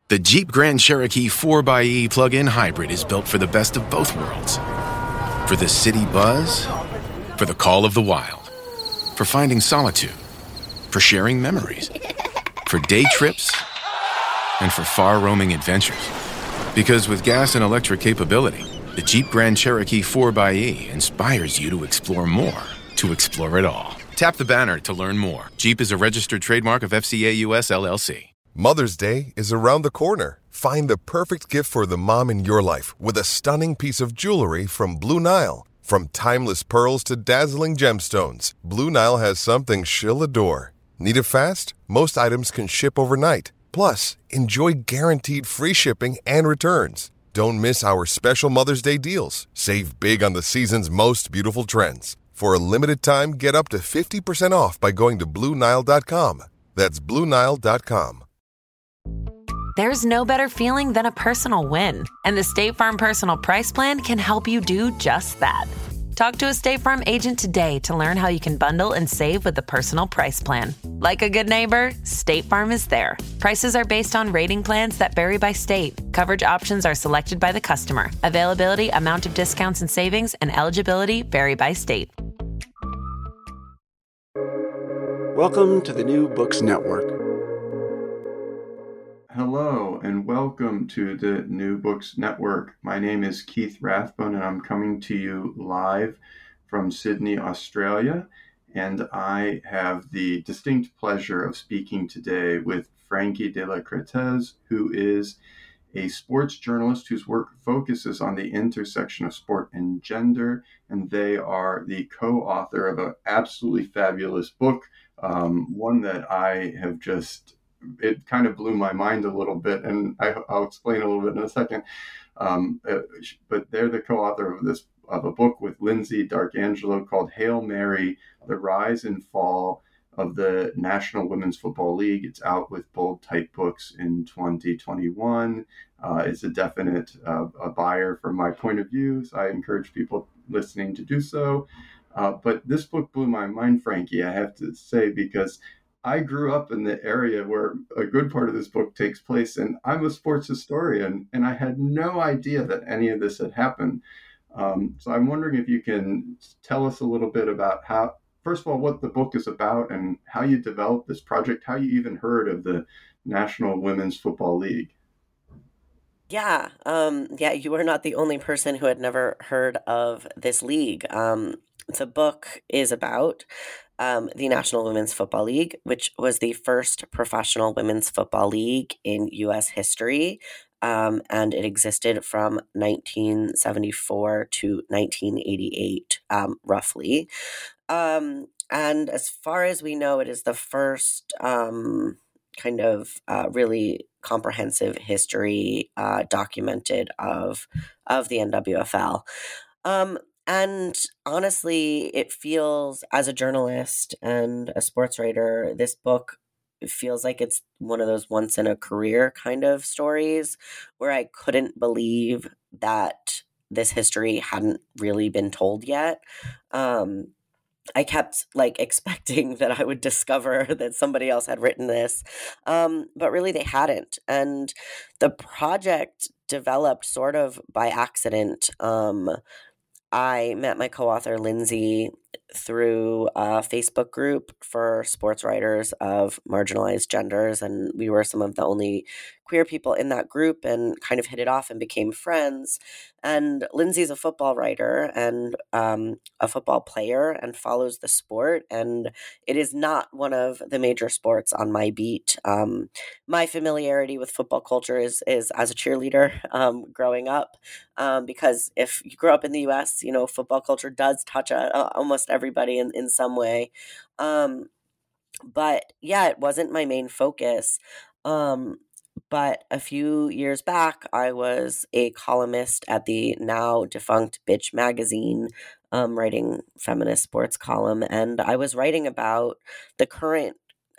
The Jeep Grand Cherokee 4xe plug-in hybrid is built for the best of both worlds. For the city buzz, for the call of the wild, for finding solitude, for sharing memories, for day trips, and for far-roaming adventures. Because with gas and electric capability, the Jeep Grand Cherokee 4xe inspires you to explore more, to explore it all. Tap the banner to learn more. Jeep is a registered trademark of FCA US LLC. Mother's Day is around the corner. Find the perfect gift for the mom in your life with a stunning piece of jewelry from Blue Nile. From timeless pearls to dazzling gemstones, Blue Nile has something she'll adore. Need it fast? Most items can ship overnight. Plus, enjoy guaranteed free shipping and returns. Don't miss our special Mother's Day deals. Save big on the season's most beautiful trends. For a limited time, get up to 50% off by going to BlueNile.com. That's BlueNile.com. There's no better feeling than a personal win, and the State Farm Personal Price Plan can help you do just that. Talk to a State Farm agent today to learn how you can bundle and save with the Personal Price Plan. Like a good neighbor, State Farm is there. Prices are based on rating plans that vary by state. Coverage options are selected by the customer. Availability, amount of discounts and savings, and eligibility vary by state. Welcome to the New Books Network. Hello and welcome to the New Books Network. My name is Keith Rathbone and I'm coming to you live from Sydney, Australia. And I have the distinct pleasure of speaking today with Frankie de la Cretaz, who is a sports journalist whose work focuses on the intersection of sport and gender. And they are the co-author of an absolutely fabulous book, one that I have it kind of blew my mind a little bit, and I'll explain a little bit in a second. But they're the co-author of a book with Lindsay D'Arcangelo called Hail Mary, The Rise and Fall of the National Women's Football League. It's out with Bold Type Books in 2021. It's a definite a buyer from my point of view, so I encourage people listening to do so. But this book blew my mind, Frankie, I have to say, because I grew up in the area where a good part of this book takes place, and I'm a sports historian, and I had no idea that any of this had happened. So I'm wondering if you can tell us a little bit about how, first of all, what the book is about and how you developed this project, how you even heard of the National Women's Football League. Yeah, you are not the only person who had never heard of this league. The book is about the National Women's Football League, which was the first professional women's football league in U.S. history, and it existed from 1974 to 1988, roughly. And as far as we know, it is the first really comprehensive history documented of the NWFL. And honestly, it feels, as a journalist and a sports writer, this book feels like it's one of those once in a career kind of stories where I couldn't believe that this history hadn't really been told yet. I kept expecting that I would discover that somebody else had written this, but really they hadn't. And the project developed sort of by accident. I met my co-author Lindsay through a Facebook group for sports writers of marginalized genders, and we were some of the only queer people in that group and kind of hit it off and became friends. And Lindsay's a football writer and a football player and follows the sport, and it is not one of the major sports on my beat. My familiarity with football culture is as a cheerleader growing up, because if you grow up in the U.S., football culture does touch almost everybody in some way. But yeah, it wasn't my main focus. But a few years back, I was a columnist at the now defunct Bitch magazine, writing feminist sports column, and I was writing about the current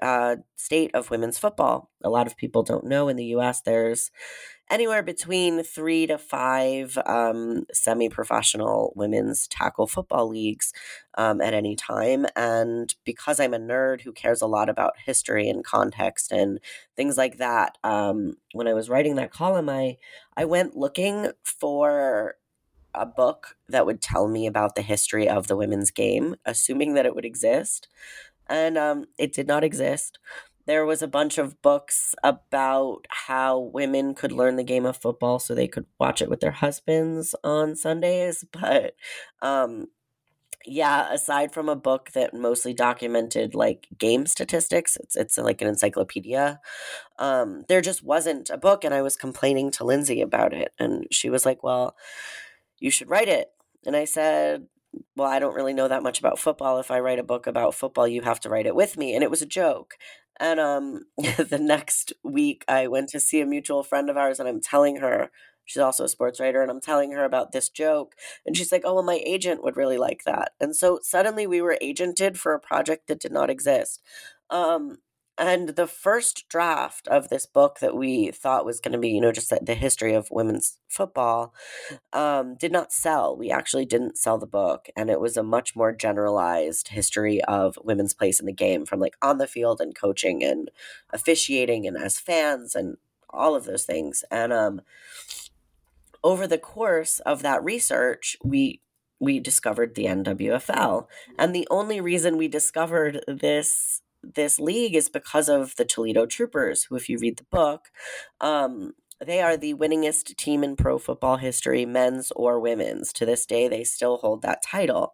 state of women's football. A lot of people don't know in the US there's anywhere between 3 to 5 semi-professional women's tackle football leagues at any time. And because I'm a nerd who cares a lot about history and context and things like that, when I was writing that column, I went looking for a book that would tell me about the history of the women's game, assuming that it would exist. And it did not exist. There was a bunch of books about how women could learn the game of football so they could watch it with their husbands on Sundays. But yeah, aside from a book that mostly documented like game statistics, it's like an encyclopedia. There just wasn't a book, and I was complaining to Lindsay about it, and she was like, "Well, you should write it." And I said, "Well, I don't really know that much about football. If I write a book about football, you have to write it with me." And it was a joke. And the next week, I went to see a mutual friend of ours, and I'm telling her, she's also a sports writer, and I'm telling her about this joke. And she's like, "Oh, well, my agent would really like that." And so suddenly we were agented for a project that did not exist. And the first draft of this book that we thought was going to be, just the history of women's football, did not sell. We actually didn't sell the book. And it was a much more generalized history of women's place in the game, from like on the field and coaching and officiating and as fans and all of those things. And over the course of that research, we discovered the NWFL. And the only reason we discovered this league is because of the Toledo Troopers, who, if you read the book, they are the winningest team in pro football history, men's or women's. To this day, they still hold that title.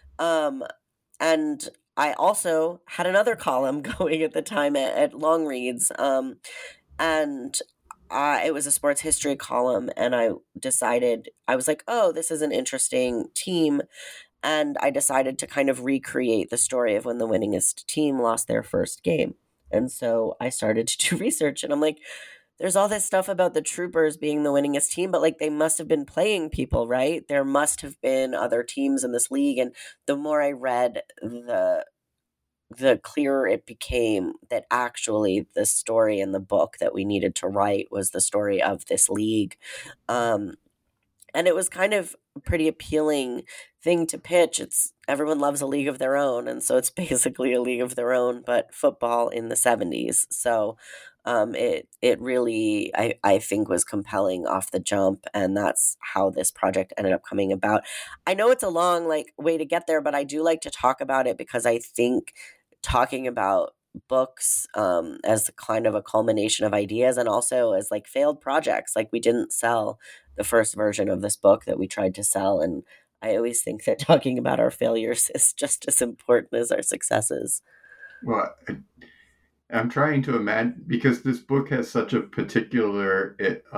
And I also had another column going at the time at Longreads, and it was a sports history column, and I was like, oh, this is an interesting team. And I decided to kind of recreate the story of when the winningest team lost their first game. And so I started to do research, and I'm like, there's all this stuff about the Troopers being the winningest team, but like they must have been playing people, right? There must have been other teams in this league. And the more I read, the clearer it became that actually the story in the book that we needed to write was the story of this league. And it was kind of a pretty appealing thing to pitch. Everyone loves a league of their own, and so it's basically a league of their own, but football in the 70s. So it really, I think, was compelling off the jump, and that's how this project ended up coming about. I know it's a long way to get there, but I do like to talk about it because I think talking about books as kind of a culmination of ideas, and also as failed projects. We didn't sell the first version of this book that we tried to sell, and I always think that talking about our failures is just as important as our successes. Well, I'm trying to imagine, because this book has such a particular,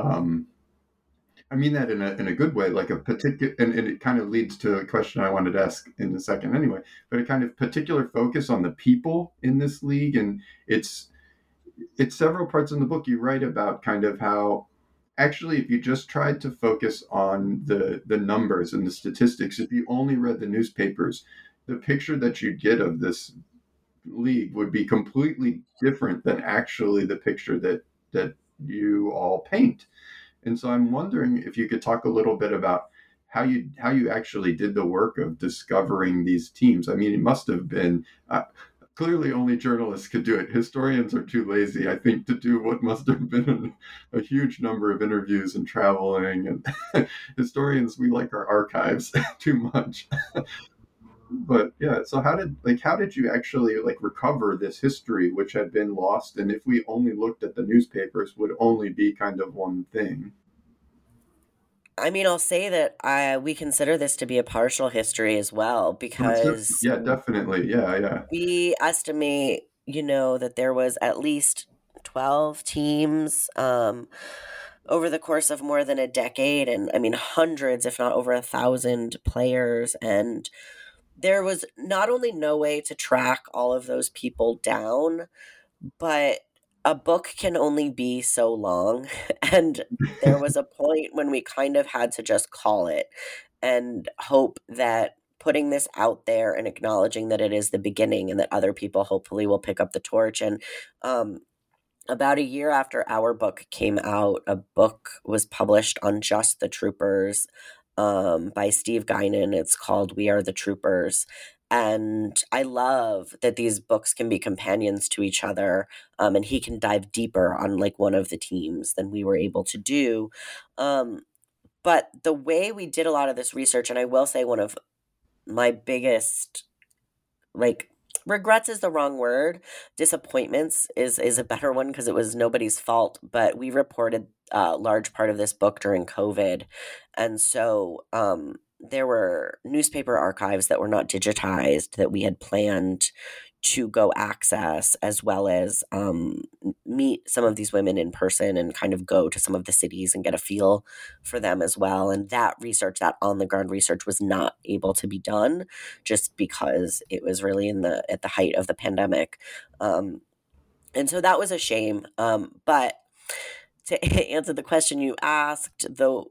I mean that in a good way, like a particular, and it kind of leads to a question I wanted to ask in a second anyway, but a kind of particular focus on the people in this league. And it's several parts in the book you write about kind of how, actually, if you just tried to focus on the numbers and the statistics, if you only read the newspapers, the picture that you'd get of this league would be completely different than actually the picture that you all paint. And so I'm wondering if you could talk a little bit about how you actually did the work of discovering these teams. I mean, it must have been clearly only journalists could do it. Historians are too lazy, I think, to do what must have been a huge number of interviews and traveling. And historians, we like our archives too much. But yeah, so how did you actually recover this history which had been lost, and if we only looked at the newspapers would only be kind of one thing? I mean, I'll say that we consider this to be a partial history as well, because yeah, definitely, yeah. We estimate, that there was at least 12 teams over the course of more than a decade, and I mean hundreds, if not over 1,000 players, and there was not only no way to track all of those people down, but a book can only be so long. And there was a point when we kind of had to just call it and hope that putting this out there and acknowledging that it is the beginning and that other people hopefully will pick up the torch. And about a year after our book came out, a book was published on just the troopers by Steve Guinan. It's called We Are the Troopers. And I love that these books can be companions to each other, and he can dive deeper on like one of the teams than we were able to do. But the way we did a lot of this research, and I will say one of my biggest, like, regrets is the wrong word. Disappointments is a better one because it was nobody's fault. But we reported a large part of this book during COVID. And so there were newspaper archives that were not digitized that we had planned to go access, as well as meet some of these women in person and kind of go to some of the cities and get a feel for them as well. And that research, that on the ground research, was not able to be done just because it was really at the height of the pandemic. And so that was a shame. But to answer the question you asked, the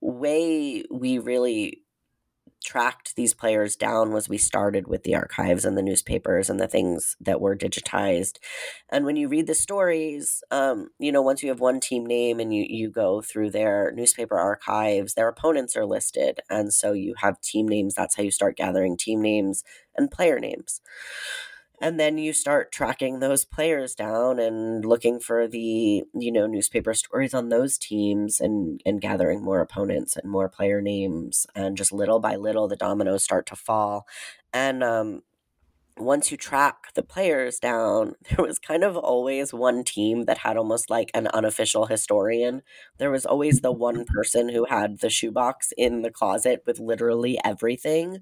way we really tracked these players down was we started with the archives and the newspapers and the things that were digitized. And when you read the stories, once you have one team name and you go through their newspaper archives, their opponents are listed. And so you have team names. That's how you start gathering team names and player names. And then you start tracking those players down and looking for the, newspaper stories on those teams and gathering more opponents and more player names. And just little by little, the dominoes start to fall. And once you track the players down, there was kind of always one team that had almost like an unofficial historian. There was always the one person who had the shoebox in the closet with literally everything.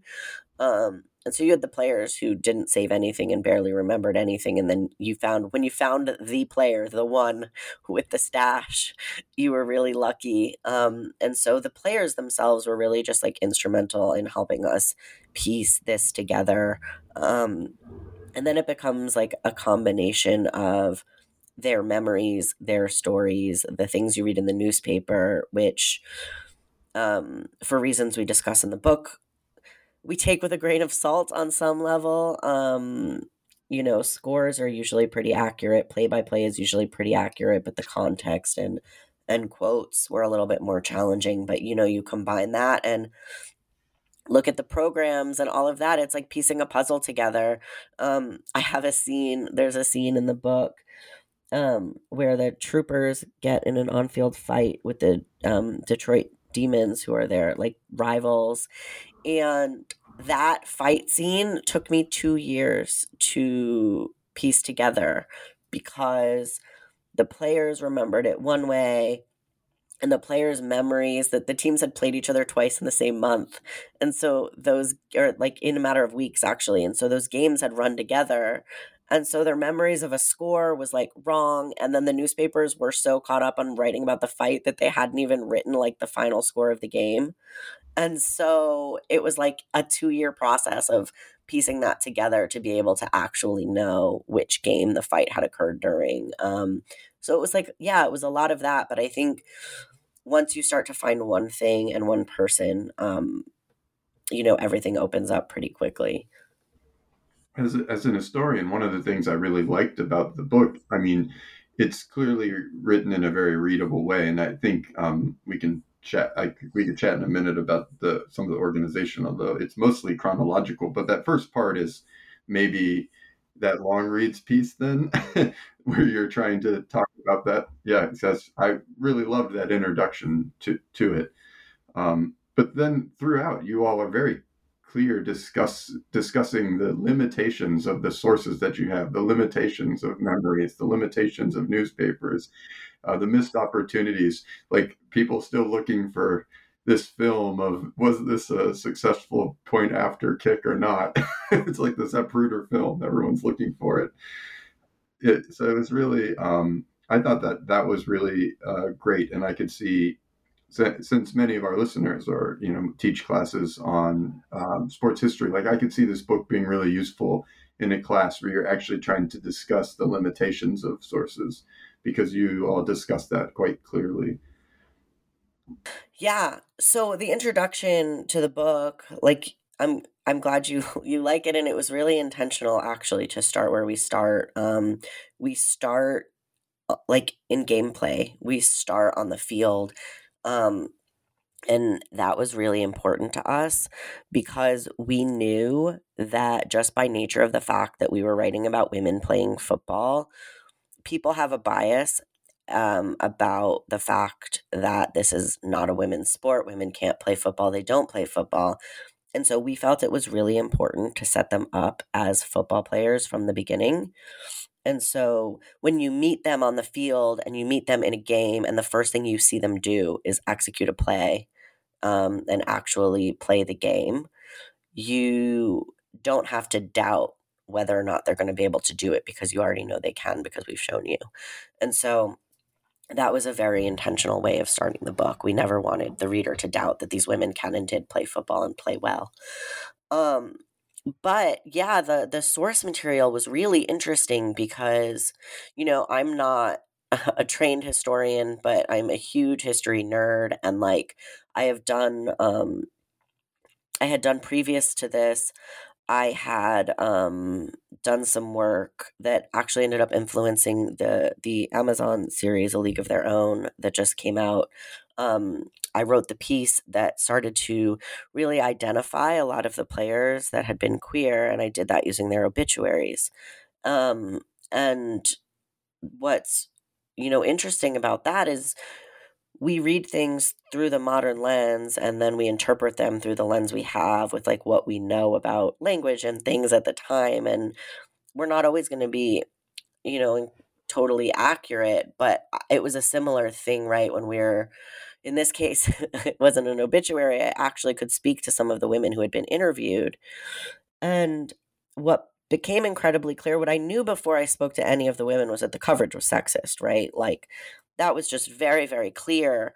And so you had the players who didn't save anything and barely remembered anything. And then when you found the player, the one with the stash, you were really lucky. And so the players themselves were really just like instrumental in helping us piece this together. And then it becomes like a combination of their memories, their stories, the things you read in the newspaper, which, for reasons we discuss in the book, we take with a grain of salt on some level. Scores are usually pretty accurate. Play-by-play is usually pretty accurate, but the context and quotes were a little bit more challenging. But, you combine that and look at the programs and all of that. It's like piecing a puzzle together. There's a scene in the book where the troopers get in an on-field fight with the Detroit Demons, who are their like rivals. And that fight scene took me 2 years to piece together because the players remembered it one way and the players' memories that the teams had played each other twice in the same month. And so those are like in a matter of weeks, actually. And so those games had run together. And so their memories of a score was like wrong. And then the newspapers were so caught up on writing about the fight that they hadn't even written like the final score of the game. And so it was like a 2-year process of piecing that together to be able to actually know which game the fight had occurred during. So it was like, it was a lot of that. But I think once you start to find one thing and one person, everything opens up pretty quickly. As an historian, one of the things I really liked about the book, it's clearly written in a very readable way. And I think we can chat in a minute about some of the organization, although it's mostly chronological. But that first part is maybe that long reads piece then, where you're trying to talk about that. Yeah, because I really loved that introduction to it. But then throughout, you all are very clear discussing the limitations of the sources that you have, the limitations of memories, the limitations of newspapers, the missed opportunities, like people still looking for this film of, was this a successful point after kick or not? It's like the Zapruder film, everyone's looking for it. So it was really, I thought that was really great. And I could see, since many of our listeners are, teach classes on sports history, like I could see this book being really useful in a class where you're actually trying to discuss the limitations of sources, because you all discussed that quite clearly. Yeah. So the introduction to the book, like I'm glad you you like it, and it was really intentional actually to start where we start. We start like in gameplay. We start on the field. Um, and that was really important to us because we knew that just by nature of the fact that we were writing about women playing football, people have a bias about the fact that this is not a women's sport. Women can't play football. They don't play football. And so we felt it was really important to set them up as football players from the beginning. And so when you meet them on the field and you meet them in a game, and the first thing you see them do is execute a play and actually play the game, you don't have to doubt whether or not they're going to be able to do it because you already know they can because we've shown you. And so that was a very intentional way of starting the book. We never wanted the reader to doubt that these women can and did play football and play well. But yeah, the source material was really interesting because, I'm not a trained historian, but I'm a huge history nerd, and like I have done I had done previous to this, I had done some work that actually ended up influencing the Amazon series A League of Their Own that just came out. I wrote the piece that started to really identify a lot of the players that had been queer, and I did that using their obituaries. And what's interesting about that is we read things through the modern lens and then we interpret them through the lens we have with like what we know about language and things at the time, and we're not always going to be totally accurate, but it was a similar thing, right? When we're in this case, it wasn't an obituary. I actually could speak to some of the women who had been interviewed. And what became incredibly clear, what I knew before I spoke to any of the women, was that the coverage was sexist, right? Like that was just very, very clear.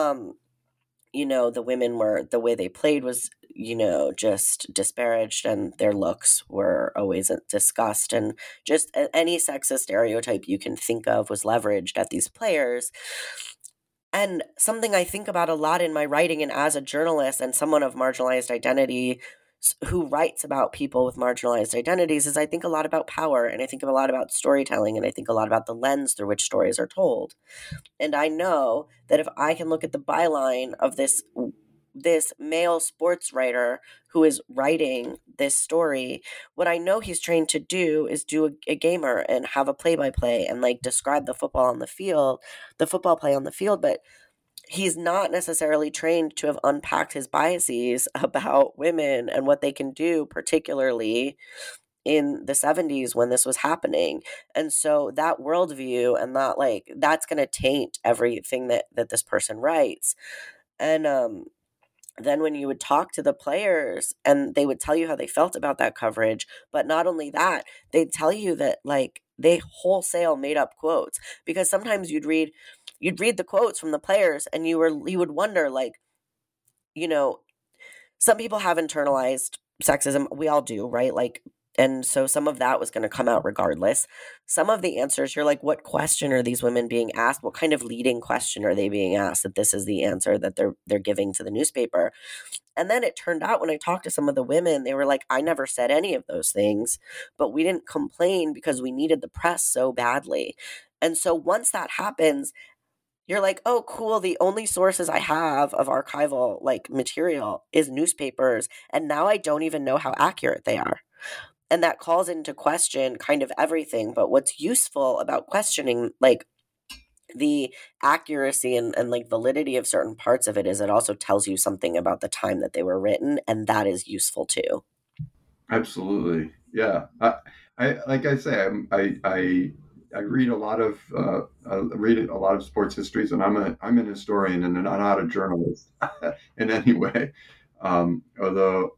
The women were, the way they played was, just disparaged, and their looks were always discussed, and just any sexist stereotype you can think of was leveraged at these players. And something I think about a lot in my writing and as a journalist and someone of marginalized identity who writes about people with marginalized identities is I think a lot about power, and I think a lot about storytelling, and I think a lot about the lens through which stories are told. And I know that if I can look at the byline of this male sports writer who is writing this story, what I know he's trained to do is do a gamer and have a play-by-play and like describe the football play on the field, but he's not necessarily trained to have unpacked his biases about women and what they can do, particularly in the 70s when this was happening. And so that worldview and that that's going to taint everything that this person writes. And then when you would talk to the players and they would tell you how they felt about that coverage, but not only that, they'd tell you that they wholesale made up quotes, because sometimes you'd read the quotes from the players and you would wonder, some people have internalized sexism. We all do, right? And so some of that was going to come out regardless. Some of the answers, you're like, what question are these women being asked? What kind of leading question are they being asked that this is the answer that they're giving to the newspaper? And then it turned out when I talked to some of the women, they were like, I never said any of those things, but we didn't complain because we needed the press so badly. And so once that happens, you're like, oh, cool. The only sources I have of archival material is newspapers. And now I don't even know how accurate they are. And that calls into question kind of everything. But what's useful about questioning the accuracy and validity of certain parts of it is it also tells you something about the time that they were written. And that is useful too. Absolutely. Yeah. I like I say, I read a lot of sports histories, and I'm an historian and not a journalist in any way. Although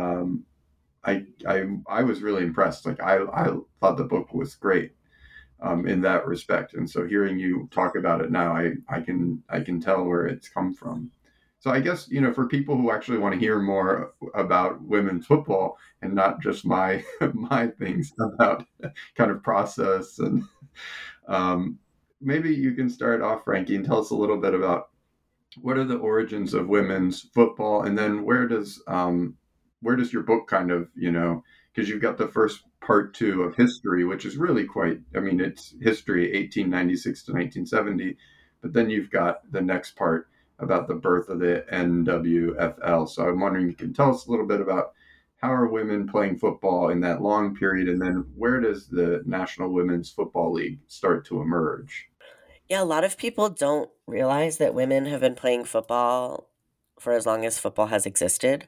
I was really impressed. I thought the book was great in that respect, and so hearing you talk about it now, I can tell where it's come from. So I guess, for people who actually want to hear more about women's football and not just my things about kind of process, and maybe you can start off, Frankie, and tell us a little bit about what are the origins of women's football, and then where does where does your book kind of, because you've got the first part two of history, which is really quite, I mean, it's history 1896 to 1970, but then you've got the next part about the birth of the NWFL. So I'm wondering, you can tell us a little bit about how are women playing football in that long period, and then where does the National Women's Football League start to emerge? Yeah, a lot of people don't realize that women have been playing football for as long as football has existed.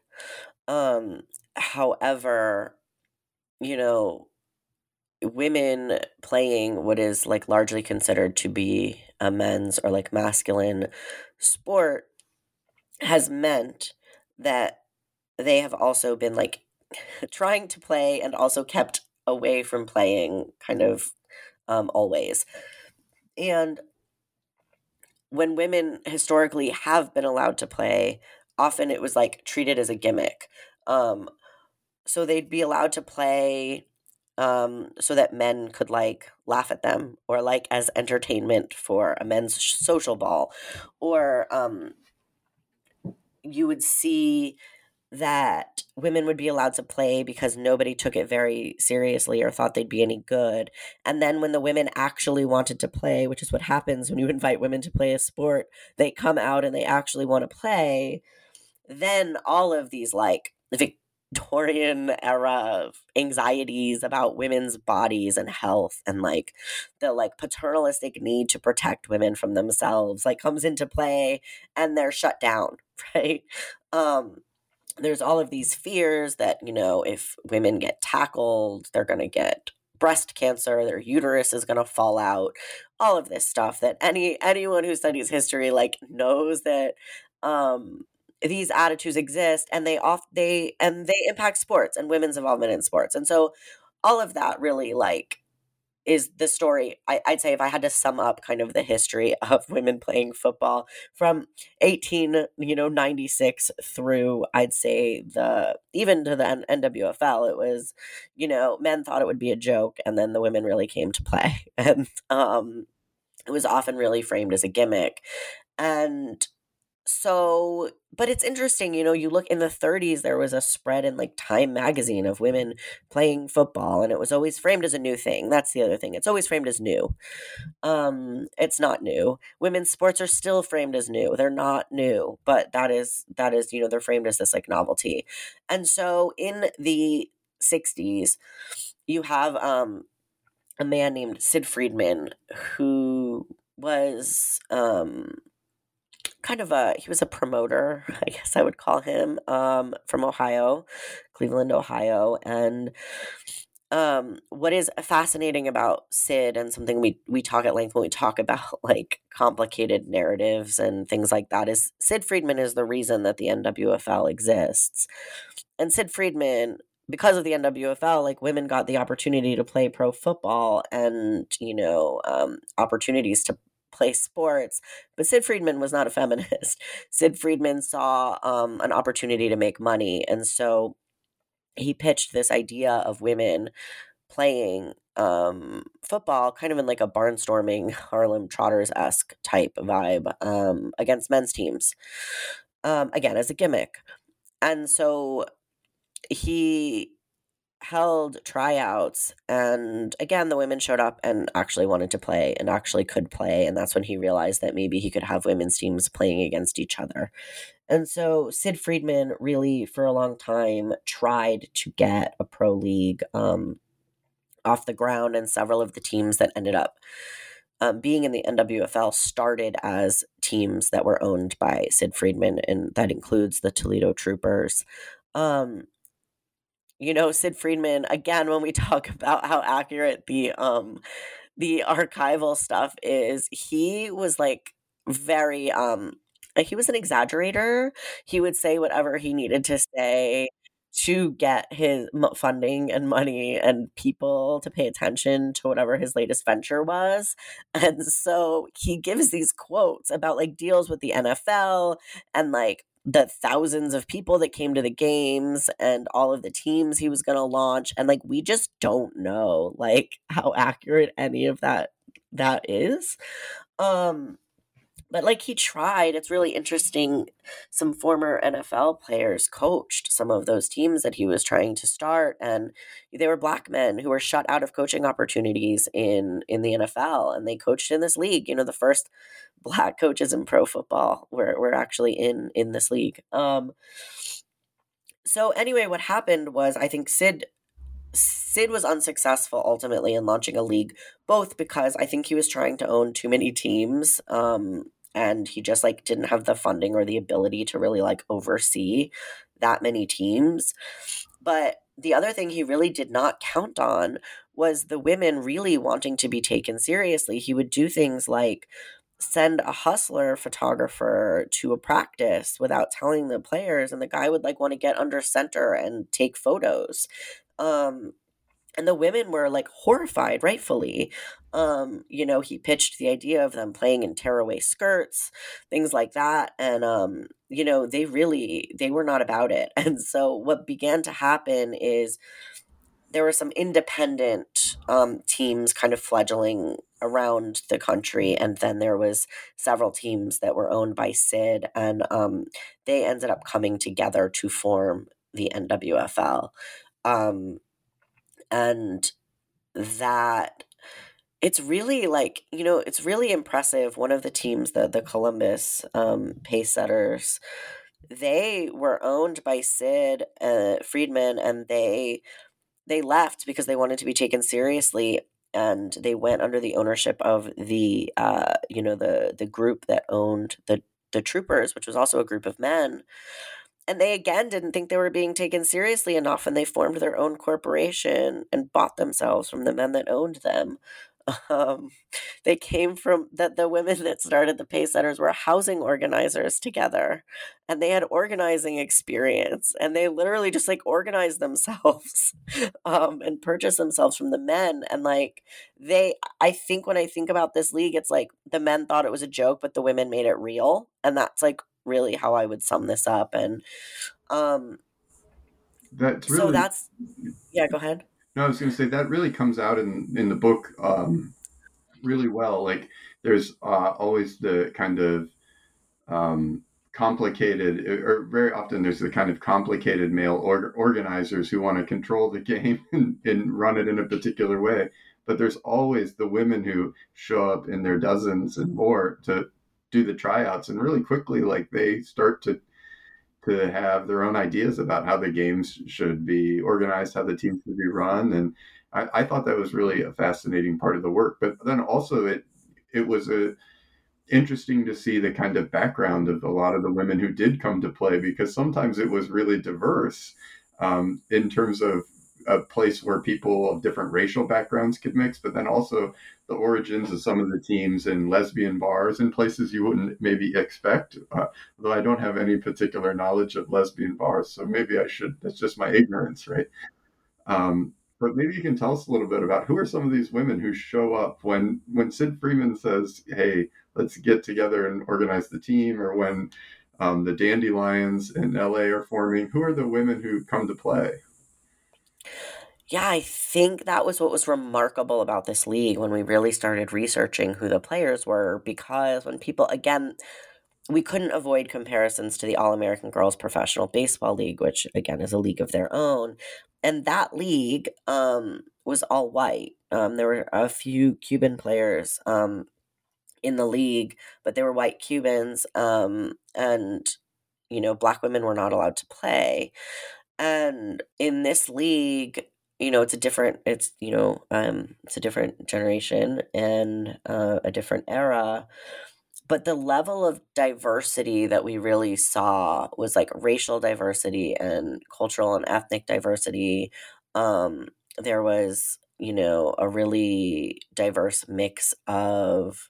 However, you know, women playing what is like largely considered to be a men's or like masculine sport has meant that they have also been like trying to play and also kept away from playing kind of always. And when women historically have been allowed to play, often it was like treated as a gimmick. Um, so they'd be allowed to play so that men could like laugh at them or like as entertainment for a men's social ball. Or you would see that women would be allowed to play because nobody took it very seriously or thought they'd be any good. And then when the women actually wanted to play, which is what happens when you invite women to play a sport, they come out and they actually want to play, then all of these like Victorian era anxieties about women's bodies and health and like the like paternalistic need to protect women from themselves like comes into play and they're shut down, right? Um there's all of these fears that, if women get tackled, they're going to get breast cancer, their uterus is going to fall out, all of this stuff that anyone who studies history like knows that these attitudes exist and they impact sports and women's involvement in sports. And so all of that really like is the story. I'd say if I had to sum up kind of the history of women playing football from 1896 through, I'd say even to the NWFL, it was, men thought it would be a joke, and then the women really came to play, and it was often really framed as a gimmick, and so, but it's interesting, you look in the 30s, there was a spread in like Time magazine of women playing football, and it was always framed as a new thing. That's the other thing. It's always framed as new. It's not new. Women's sports are still framed as new. They're not new, but that is, they're framed as this like novelty. And so in the 60s, you have a man named Sid Friedman who was he was a promoter, I guess I would call him, from Ohio, Cleveland, Ohio. And what is fascinating about Sid, and something we talk at length when we talk about like complicated narratives and things like that, is Sid Friedman is the reason that the NWFL exists. And Sid Friedman, because of the NWFL, like women got the opportunity to play pro football and, opportunities to play sports, but Sid Friedman was not a feminist. Sid Friedman saw an opportunity to make money, and so he pitched this idea of women playing football kind of in like a barnstorming Harlem Trotters-esque type vibe against men's teams, again, as a gimmick. And so he held tryouts, and again the women showed up and actually wanted to play and actually could play, and that's when he realized that maybe he could have women's teams playing against each other. And so Sid Friedman really for a long time tried to get a pro league off the ground, and several of the teams that ended up being in the NWFL started as teams that were owned by Sid Friedman, and that includes the Toledo Troopers. Sid Friedman, again, when we talk about how accurate the archival stuff is, he was like very, he was an exaggerator. He would say whatever he needed to say to get his funding and money and people to pay attention to whatever his latest venture was. And so he gives these quotes about like deals with the NFL and like the thousands of people that came to the games and all of the teams he was going to launch. And like, we just don't know like how accurate any of that is. But like he tried. It's really interesting. Some former NFL players coached some of those teams that he was trying to start, and they were black men who were shut out of coaching opportunities in the NFL, and they coached in this league. The first black coaches in pro football were actually in this league. So anyway, what happened was I think Sid was unsuccessful ultimately in launching a league, both because I think he was trying to own too many teams, and he just like didn't have the funding or the ability to really like oversee that many teams. But the other thing he really did not count on was the women really wanting to be taken seriously. He would do things like send a hustler photographer to a practice without telling the players, and the guy would like want to get under center and take photos. And the women were like horrified, rightfully. He pitched the idea of them playing in tearaway skirts, things like that. And, they were not about it. And so what began to happen is there were some independent teams kind of fledgling around the country. And then there was several teams that were owned by Sid, and they ended up coming together to form the NWFL. And that it's really like, it's really impressive. One of the teams, the Columbus Pace Setters, they were owned by Sid Friedman, and they left because they wanted to be taken seriously, and they went under the ownership of the the group that owned the Troopers, which was also a group of men. And they, again, didn't think they were being taken seriously enough, and they formed their own corporation and bought themselves from the men that owned them. They came from the women that started the Pace Setters were housing organizers together, and they had organizing experience, and they literally just like organized themselves and purchased themselves from the men. And like I think when I think about this league, it's like the men thought it was a joke, but the women made it real. And that's like really how I would sum this up. And that's really, so that's, yeah, go ahead. No, I was going to say that really comes out in the book really well. Like there's always the kind of complicated, or very often there's the kind of complicated male organizers who want to control the game and run it in a particular way. But there's always the women who show up in their dozens and more to do the tryouts, and really quickly, like they start to have their own ideas about how the games should be organized, how the teams should be run. And I thought that was really a fascinating part of the work. But then also it was interesting to see the kind of background of a lot of the women who did come to play, because sometimes it was really diverse in terms of a place where people of different racial backgrounds could mix, but then also the origins of some of the teams in lesbian bars in places you wouldn't maybe expect. Though I don't have any particular knowledge of lesbian bars, so maybe I should. That's just my ignorance, right? But maybe you can tell us a little bit about who are some of these women who show up when Sid Freeman says, "Hey, let's get together and organize the team," or when the Dandelions in LA are forming. Who are the women who come to play? Yeah, I think that was what was remarkable about this league when we really started researching who the players were, because when people, again, we couldn't avoid comparisons to the All-American Girls Professional Baseball League, which, again, is a league of their own. And that league was all white. There were a few Cuban players in the league, but they were white Cubans, and, black women were not allowed to play. And in this league, it's a different generation and a different era. But the level of diversity that we really saw was like racial diversity and cultural and ethnic diversity. There was, a really diverse mix of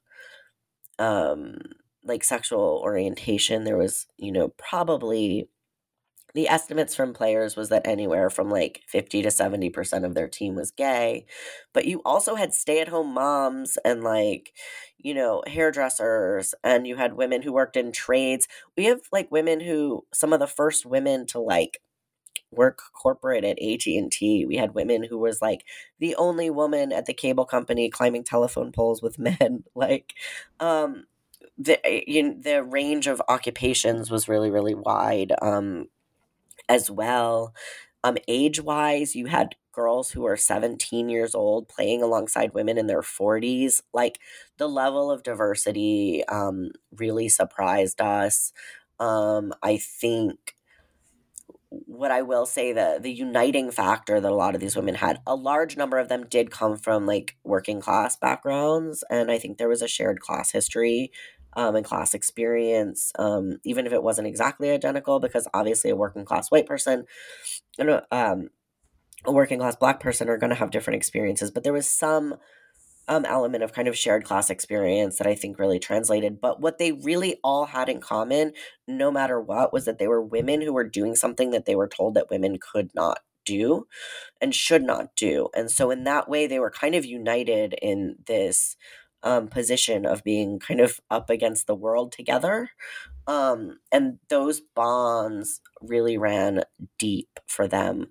like sexual orientation. There was, probably the estimates from players was that anywhere from like 50 to 70% of their team was gay. But you also had stay-at-home moms and like, hairdressers, and you had women who worked in trades. We have like women who, some of the first women to like work corporate at AT&T. We had women who was like the only woman at the cable company climbing telephone poles with men. Like, the range of occupations was really, really wide, as well. Age-wise, you had girls who were 17 years old playing alongside women in their 40s. Like, the level of diversity really surprised us. I think what I will say, the uniting factor that a lot of these women had, a large number of them did come from like working class backgrounds, and I think there was a shared class history and class experience, even if it wasn't exactly identical, because obviously a working class white person and a working class black person are going to have different experiences, but there was some element of kind of shared class experience that I think really translated. But what they really all had in common, no matter what, was that they were women who were doing something that they were told that women could not do and should not do. And so in that way, they were kind of united in this position of being kind of up against the world together. And those bonds really ran deep for them.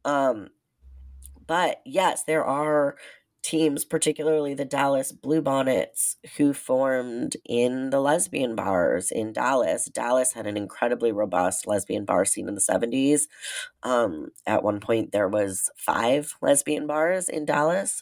But yes, there are teams, particularly the Dallas Bluebonnets, who formed in the lesbian bars in Dallas. Dallas had an incredibly robust lesbian bar scene in the 70s. At one point, there was 5 lesbian bars in Dallas.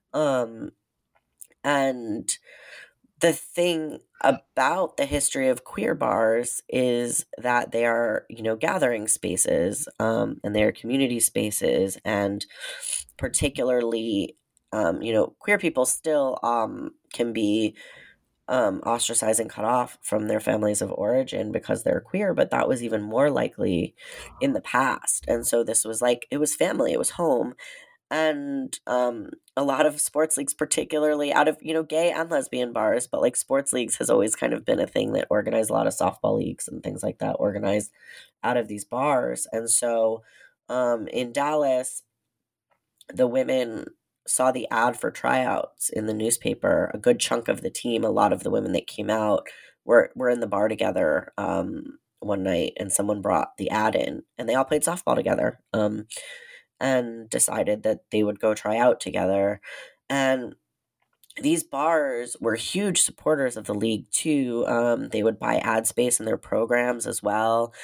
And the thing about the history of queer bars is that they are, gathering spaces, and they are community spaces, and particularly, queer people still can be ostracized and cut off from their families of origin because they're queer, but that was even more likely in the past. And so this was like, it was family, it was home. And a lot of sports leagues, particularly out of, gay and lesbian bars, but like sports leagues has always kind of been a thing that organized a lot of softball leagues and things like that, organized out of these bars. And so in Dallas, the women saw the ad for tryouts in the newspaper. A good chunk of the team, a lot of the women that came out were in the bar together one night, and someone brought the ad in, and they all played softball together. And decided that they would go try out together. And these bars were huge supporters of the league too. They would buy ad space in their programs as well.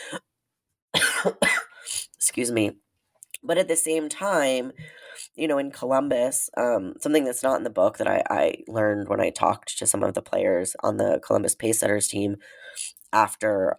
Excuse me. But at the same time, in Columbus, something that's not in the book that I learned when I talked to some of the players on the Columbus Pacesetters team after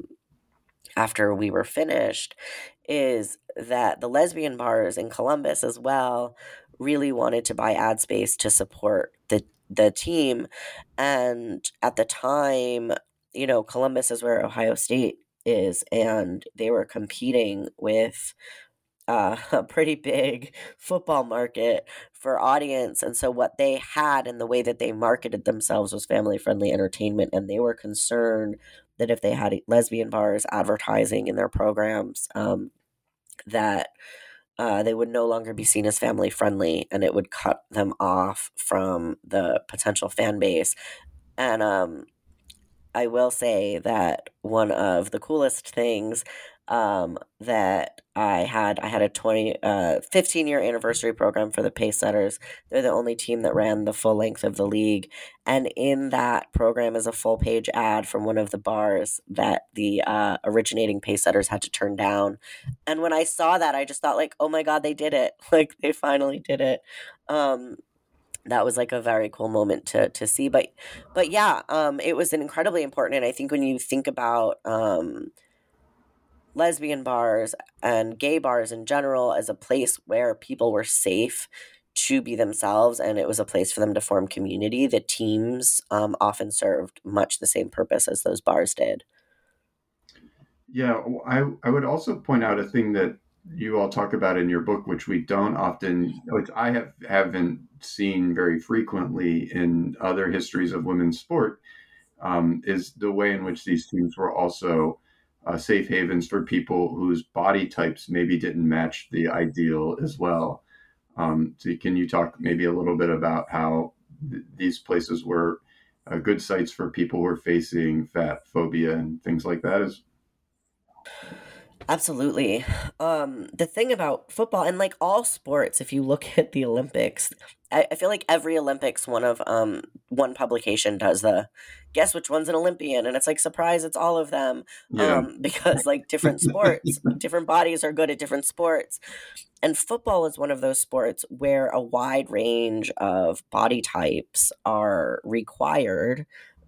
we were finished, is that the lesbian bars in Columbus as well really wanted to buy ad space to support the team. And at the time, Columbus is where Ohio State is, and they were competing with a pretty big football market for audience. And so what they had and the way that they marketed themselves was family-friendly entertainment, and they were concerned that if they had lesbian bars advertising in their programs, that they would no longer be seen as family friendly, and it would cut them off from the potential fan base. And I will say that one of the coolest things that I had a 15-year anniversary program for the Pacesetters. They're the only team that ran the full length of the league. And in that program is a full page ad from one of the bars that the originating Pacesetters had to turn down. And when I saw that, I just thought like, oh my God, they did it. Like they finally did it. That was like a very cool moment to see. But yeah, it was incredibly important. And I think when you think about lesbian bars and gay bars in general as a place where people were safe to be themselves, and it was a place for them to form community, the teams often served much the same purpose as those bars did. Yeah, I would also point out a thing that you all talk about in your book, which we don't often, which I haven't seen very frequently in other histories of women's sport, is the way in which these teams were also safe havens for people whose body types maybe didn't match the ideal as well. So can you talk maybe a little bit about how these places were good sites for people who are facing fat phobia and things like that? Absolutely. The thing about football and like all sports, if you look at the Olympics, I feel like every Olympics, one publication does the guess which one's an Olympian, and it's like surprise, it's all of them, Yeah. because like different sports, different bodies are good at different sports, and football is one of those sports where a wide range of body types are required.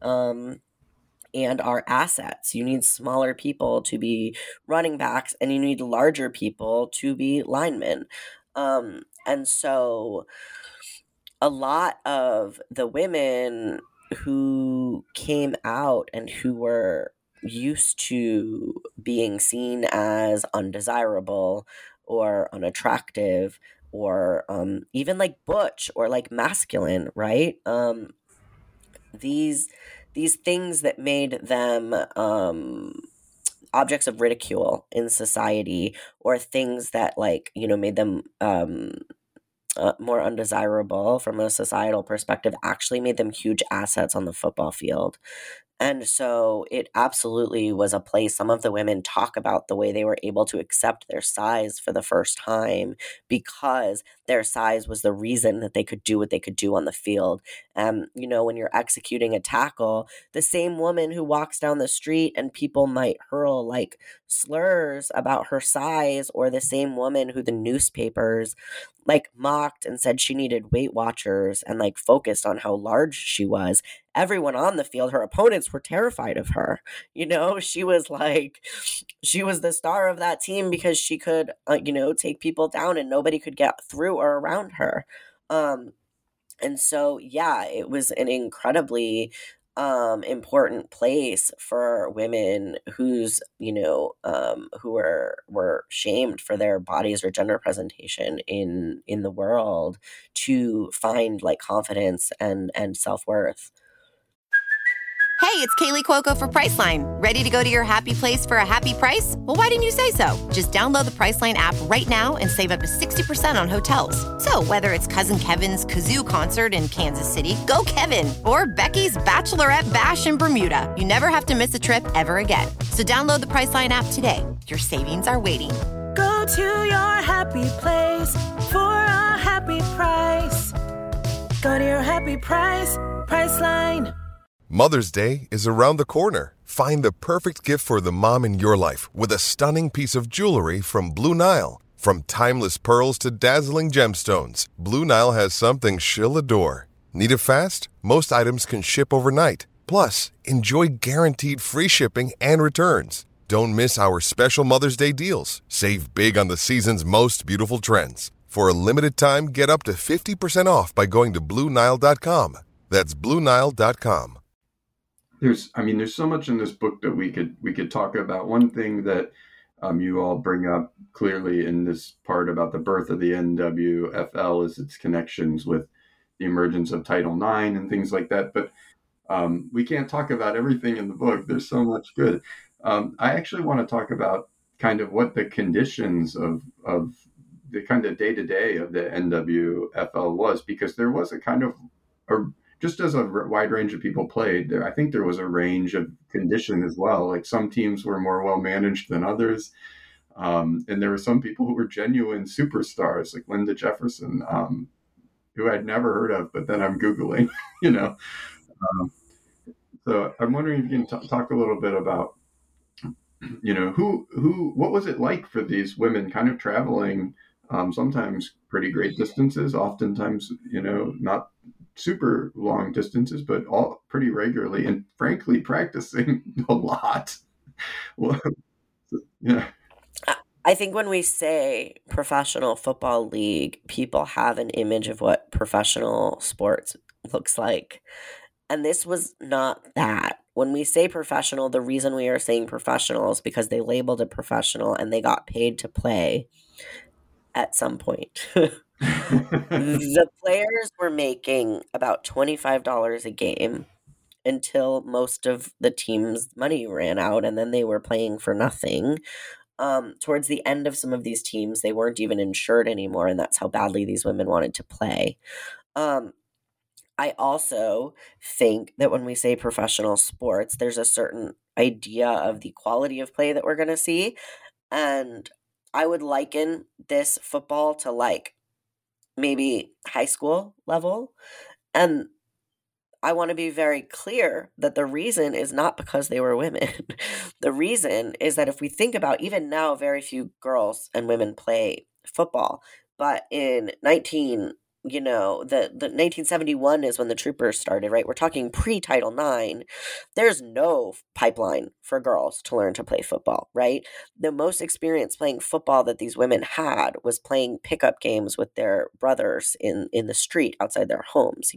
And are assets. You need smaller people to be running backs, and you need larger people to be linemen. And so a lot of the women who came out and who were used to being seen as undesirable or unattractive or even like butch or like masculine, right? These things that made them objects of ridicule in society, or things that like made them more undesirable from a societal perspective, actually made them huge assets on the football field. And so it absolutely was a place. Some of the women talk about the way they were able to accept their size for the first time because their size was the reason that they could do what they could do on the field. When you're executing a tackle, the same woman who walks down the street and people might hurl like slurs about her size, or the same woman who the newspapers like mocked and said she needed Weight Watchers and like focused on how large she was, everyone on the field, her opponents were terrified of her. She was the star of that team because she could, take people down and nobody could get through or around her. And so, yeah, it was an incredibly important place for women who were shamed for their bodies or gender presentation in the world to find like confidence and self-worth. Hey, it's Kaylee Cuoco for Priceline. Ready to go to your happy place for a happy price? Well, why didn't you say so? Just download the Priceline app right now and save up to 60% on hotels. So whether it's Cousin Kevin's Kazoo Concert in Kansas City, go Kevin, or Becky's Bachelorette Bash in Bermuda, you never have to miss a trip ever again. So download the Priceline app today. Your savings are waiting. Go to your happy place for a happy price. Go to your happy price, Priceline. Mother's Day is around the corner. Find the perfect gift for the mom in your life with a stunning piece of jewelry from Blue Nile. From timeless pearls to dazzling gemstones, Blue Nile has something she'll adore. Need it fast? Most items can ship overnight. Plus, enjoy guaranteed free shipping and returns. Don't miss our special Mother's Day deals. Save big on the season's most beautiful trends. For a limited time, get up to 50% off by going to BlueNile.com. That's BlueNile.com. There's so much in this book that we could talk about. One thing that you all bring up clearly in this part about the birth of the NWFL is its connections with the emergence of Title IX and things like that. But we can't talk about everything in the book. There's so much good. I actually want to talk about kind of what the conditions of the kind of day-to-day of the NWFL was, because there was a kind of just as a wide range of people played, I think there was a range of condition as well. Like some teams were more well managed than others. And there were some people who were genuine superstars, like Linda Jefferson, who I'd never heard of, but then I'm Googling, So I'm wondering if you can talk a little bit about, what was it like for these women kind of traveling, sometimes pretty great distances, oftentimes, not super long distances, but all pretty regularly, and frankly practicing a lot. Yeah. I think when we say professional football league, people have an image of what professional sports looks like. And this was not that. When we say professional, the reason we are saying professional is because they labeled it professional and they got paid to play at some point. The players were making about $25 a game until most of the team's money ran out, and then they were playing for nothing. Towards the end of some of these teams, they weren't even insured anymore, and that's how badly these women wanted to play. I also think that when we say professional sports, there's a certain idea of the quality of play that we're going to see. And I would liken this football to like maybe high school level. And I want to be very clear that the reason is not because they were women. The reason is that if we think about, even now, very few girls and women play football. But in the 1971 is when the Troopers started, right? We're talking pre-Title IX. There's no pipeline for girls to learn to play football, right? The most experience playing football that these women had was playing pickup games with their brothers in the street outside their homes,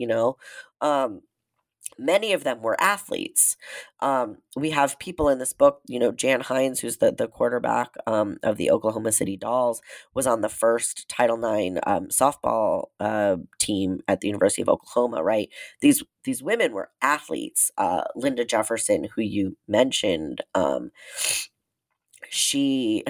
Many of them were athletes. We have people in this book, Jan Hines, who's the quarterback of the Oklahoma City Dolls, was on the first Title IX softball team at the University of Oklahoma, right? These women were athletes. Linda Jefferson, who you mentioned, she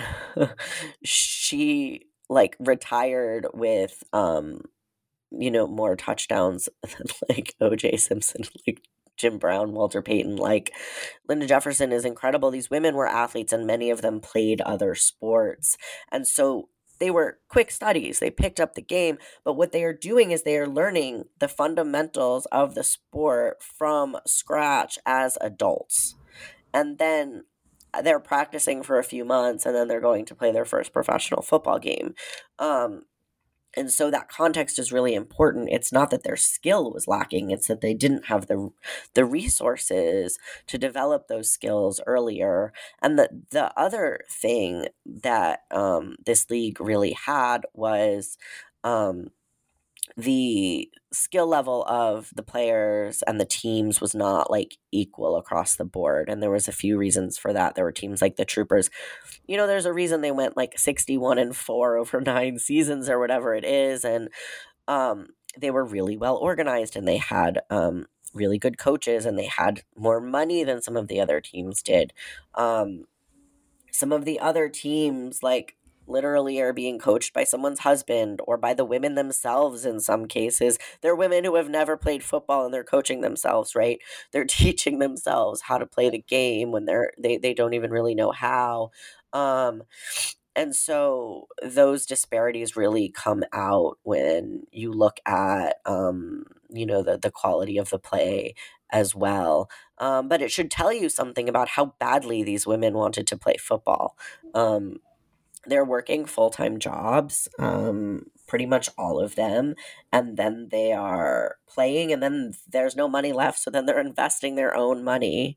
like retired with more touchdowns than like O.J. Simpson, like Jim Brown, Walter Payton. Like Linda Jefferson is incredible. These women were athletes, and many of them played other sports. And so they were quick studies. They picked up the game, but what they are doing is they are learning the fundamentals of the sport from scratch as adults. And then they're practicing for a few months, and then they're going to play their first professional football game. And so that context is really important. It's not that their skill was lacking. It's that they didn't have the resources to develop those skills earlier. And the other thing that this league really had was the skill level of the players and the teams was not like equal across the board. And there was a few reasons for that. There were teams like the Troopers. There's a reason they went like 61-4 over 9 seasons or whatever it is. And they were really well organized, and they had really good coaches, and they had more money than some of the other teams did. Some of the other teams, like, literally are being coached by someone's husband or by the women themselves in some cases. They're women who have never played football, and they're coaching themselves, right? They're teaching themselves how to play the game when they don't even really know how. And so those disparities really come out when you look at, the quality of the play as well. But it should tell you something about how badly these women wanted to play football. They're working full-time jobs, pretty much all of them, and then they are playing, and then there's no money left, so then they're investing their own money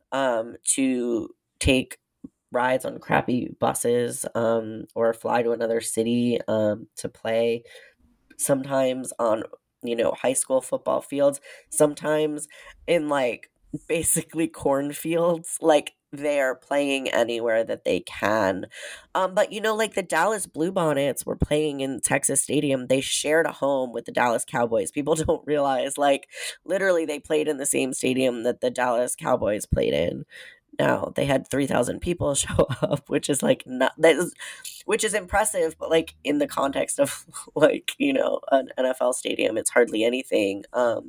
to take rides on crappy buses or fly to another city to play, sometimes on, high school football fields, sometimes in like basically cornfields. Like, they're playing anywhere that they can. But like the Dallas Bluebonnets were playing in Texas Stadium. They shared a home with the Dallas Cowboys. People don't realize, like, literally they played in the same stadium that the Dallas Cowboys played in. Now, they had 3,000 people show up, which is like which is impressive, but like in the context of like, an NFL stadium, it's hardly anything.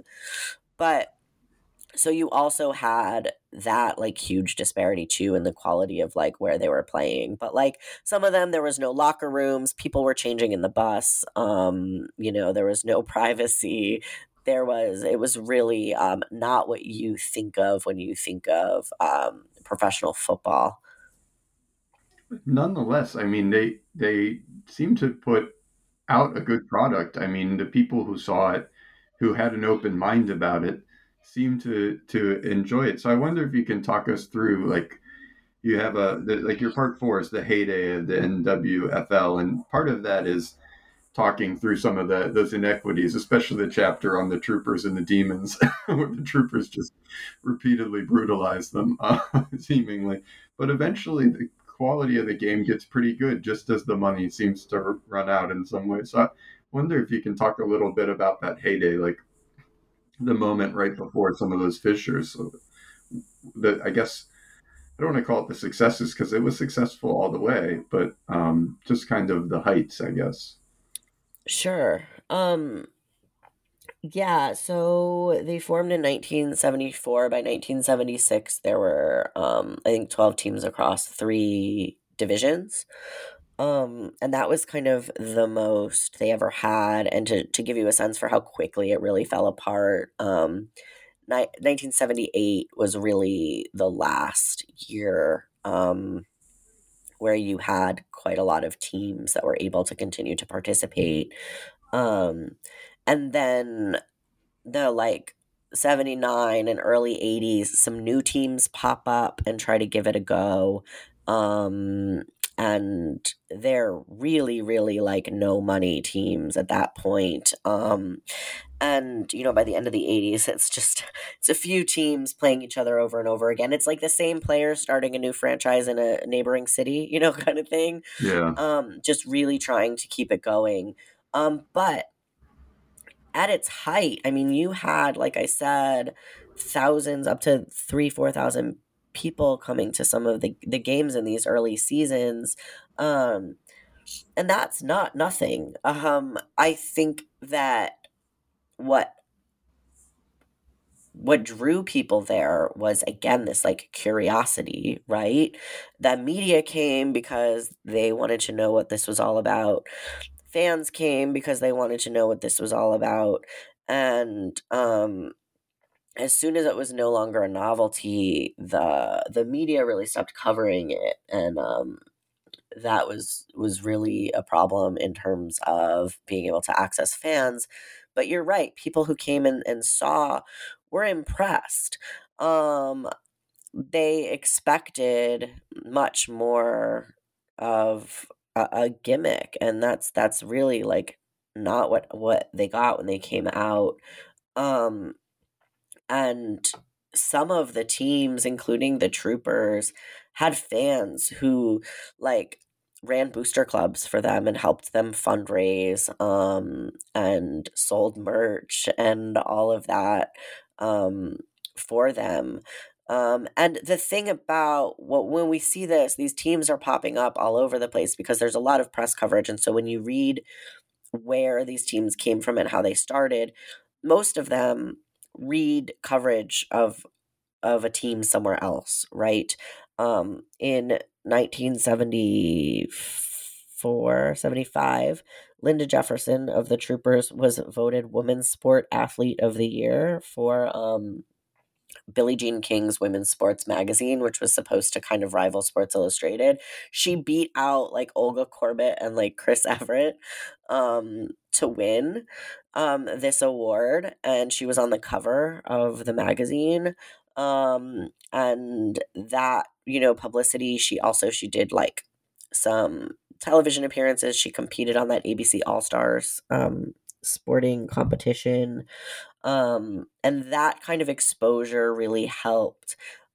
But so you also had that like huge disparity too in the quality of like where they were playing. But like some of them, there was no locker rooms. People were changing in the bus. There was no privacy. It was really not what you think of when you think of professional football. Nonetheless, I mean, they seem to put out a good product. I mean, the people who saw it, who had an open mind about it, seem to enjoy it. So I wonder if you can talk us through, like, you have your part 4 is the heyday of the NWFL, and part of that is talking through some of those inequities, especially the chapter on the Troopers and the Demons, where the Troopers just repeatedly brutalize them, seemingly. But eventually, the quality of the game gets pretty good, just as the money seems to run out in some ways. So I wonder if you can talk a little bit about that heyday, like the moment right before some of those fissures. So I guess I don't want to call it the successes, because it was successful all the way, but just kind of the heights, I guess. Sure. Yeah, so they formed in 1974. By 1976, there were, I think, 12 teams across 3 divisions. And that was kind of the most they ever had. And to give you a sense for how quickly it really fell apart, 1978 was really the last year where you had quite a lot of teams that were able to continue to participate. And then the 79 and early 80s, some new teams pop up and try to give it a go. And they're really, really no money teams at that point. And, by the end of the 80s, it's a few teams playing each other over and over again. It's like the same players starting a new franchise in a neighboring city, kind of thing. Yeah. Just really trying to keep it going. But at its height, you had, like I said, thousands, up to 4,000 people coming to some of the games in these early seasons. And that's not nothing. I think that what drew people there was, again, this curiosity, right? That media came because they wanted to know what this was all about. Fans came because they wanted to know what this was all about. And as soon as it was no longer a novelty, the media really stopped covering it. And that was really a problem in terms of being able to access fans. But you're right. People who came and saw were impressed. They expected much more of a gimmick, and that's really not what they got when they came out. And some of the teams, including the Troopers, had fans who ran booster clubs for them and helped them fundraise, and sold merch and all of that for them. And the thing about when we see these teams are popping up all over the place because there's a lot of press coverage. And so when you read where these teams came from and how they started, most of them read coverage of a team somewhere else, right? In 1975, Linda Jefferson of the Troopers was voted Women's Sport Athlete of the Year for Billie Jean King's Women's Sports magazine, which was supposed to kind of rival Sports Illustrated. She beat out Olga Corbett and Chris Everett to win this award, and she was on the cover of the magazine. And that, publicity, she did some television appearances. She competed on that ABC All-Stars sporting competition. And that kind of exposure really helped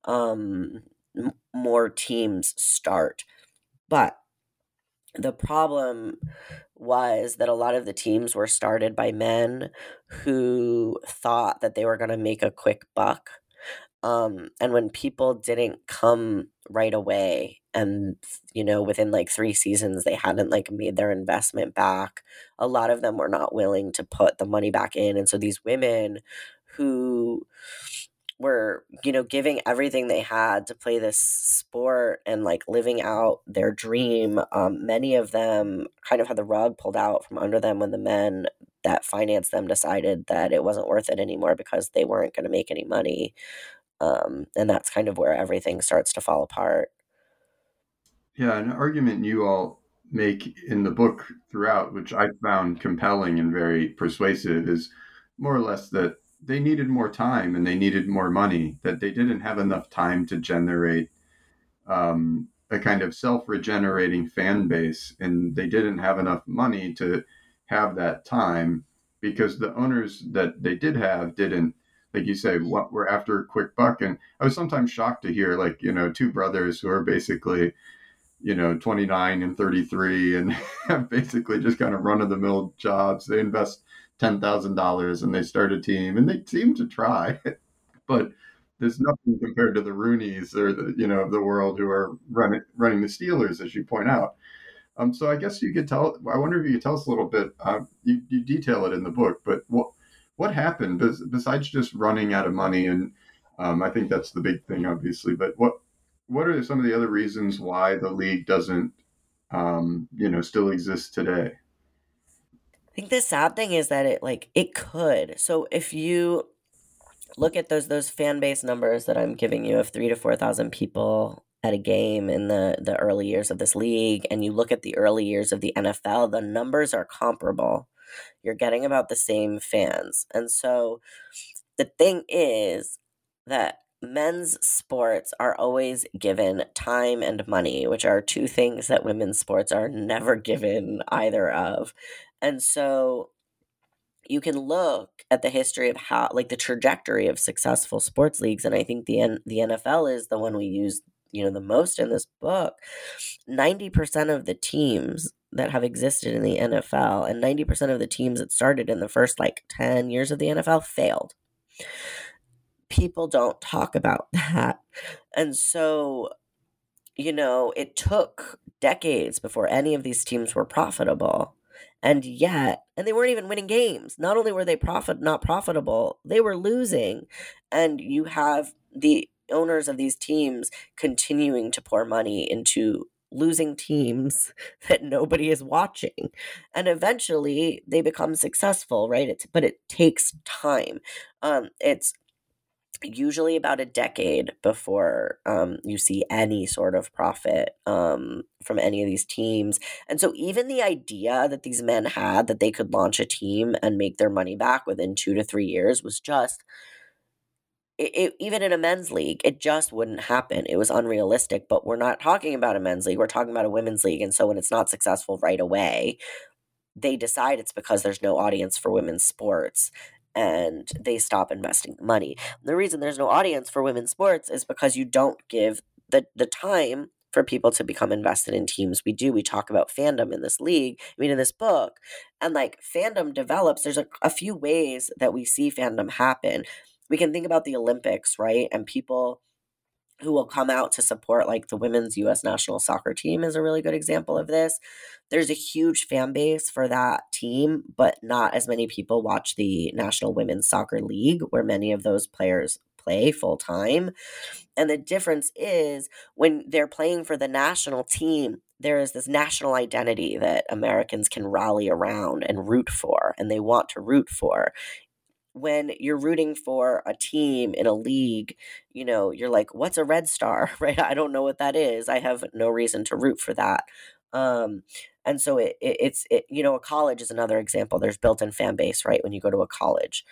more teams start. But the problem was that a lot of the teams were started by men who thought that they were going to make a quick buck. And when people didn't come right away and, within 3 seasons, they hadn't made their investment back, a lot of them were not willing to put the money back in. And so these women who were, giving everything they had to play this sport and living out their dream, many of them kind of had the rug pulled out from under them when the men that financed them decided that it wasn't worth it anymore because they weren't going to make any money. And that's kind of where everything starts to fall apart. Yeah, an argument you all make in the book throughout, which I found compelling and very persuasive, is more or less that they needed more time and they needed more money, that they didn't have enough time to generate a kind of self-regenerating fan base, and they didn't have enough money to have that time because the owners that they did have didn't, like you say, what we're after a quick buck. And I was sometimes shocked to hear 2 brothers who are basically 29 and 33 and have basically just kind of run-of-the-mill jobs. They invest $10,000 and they start a team and they seem to try, but there's nothing compared to the Rooneys or the world who are running the Steelers, as you point out. So I guess you could I wonder if you could tell us a little bit, you detail it in the book, but what happened besides just running out of money? And I think that's the big thing, obviously, but what are some of the other reasons why the league doesn't, still exist today? I think the sad thing is that it could. So if you look at those fan base numbers that I'm giving you of 3,000 to 4,000 people at a game in the early years of this league, and you look at the early years of the NFL, the numbers are comparable. You're getting about the same fans. And so the thing is that men's sports are always given time and money, which are two things that women's sports are never given either of. And so you can look at the history of how, like, the trajectory of successful sports leagues, and I think the NFL is the one we use, the most in this book. 90% of the teams that have existed in the NFL and 90% of the teams that started in the first 10 years of the NFL failed. People don't talk about that. And so, it took decades before any of these teams were profitable. And they weren't even winning games. Not only were they not profitable, they were losing. And you have the owners of these teams continuing to pour money into losing teams that nobody is watching. And eventually they become successful, right? But it takes time. It's usually about a decade before you see any sort of profit from any of these teams. And so even the idea that these men had that they could launch a team and make their money back within 2 to 3 years was just, even in a men's league, it just wouldn't happen. It was unrealistic. But we're not talking about a men's league. We're talking about a women's league. And so when it's not successful right away, they decide it's because there's no audience for women's sports, and they stop investing money. The reason there's no audience for women's sports is because you don't give the time for people to become invested in teams. We talk about fandom in this league, in this book, and fandom develops. There's a few ways that we see fandom happen. We can think about the Olympics, right? And people who will come out to support, the women's U.S. national soccer team is a really good example of this. There's a huge fan base for that team, but not as many people watch the National Women's Soccer League, where many of those players play full time. And the difference is when they're playing for the national team, there is this national identity that Americans can rally around and root for, and they want to root for. When you're rooting for a team in a league, you're like, what's a Red Star, right? I don't know what that is. I have no reason to root for that. And so it's a college is another example. There's built-in fan base, right? When you go to a college.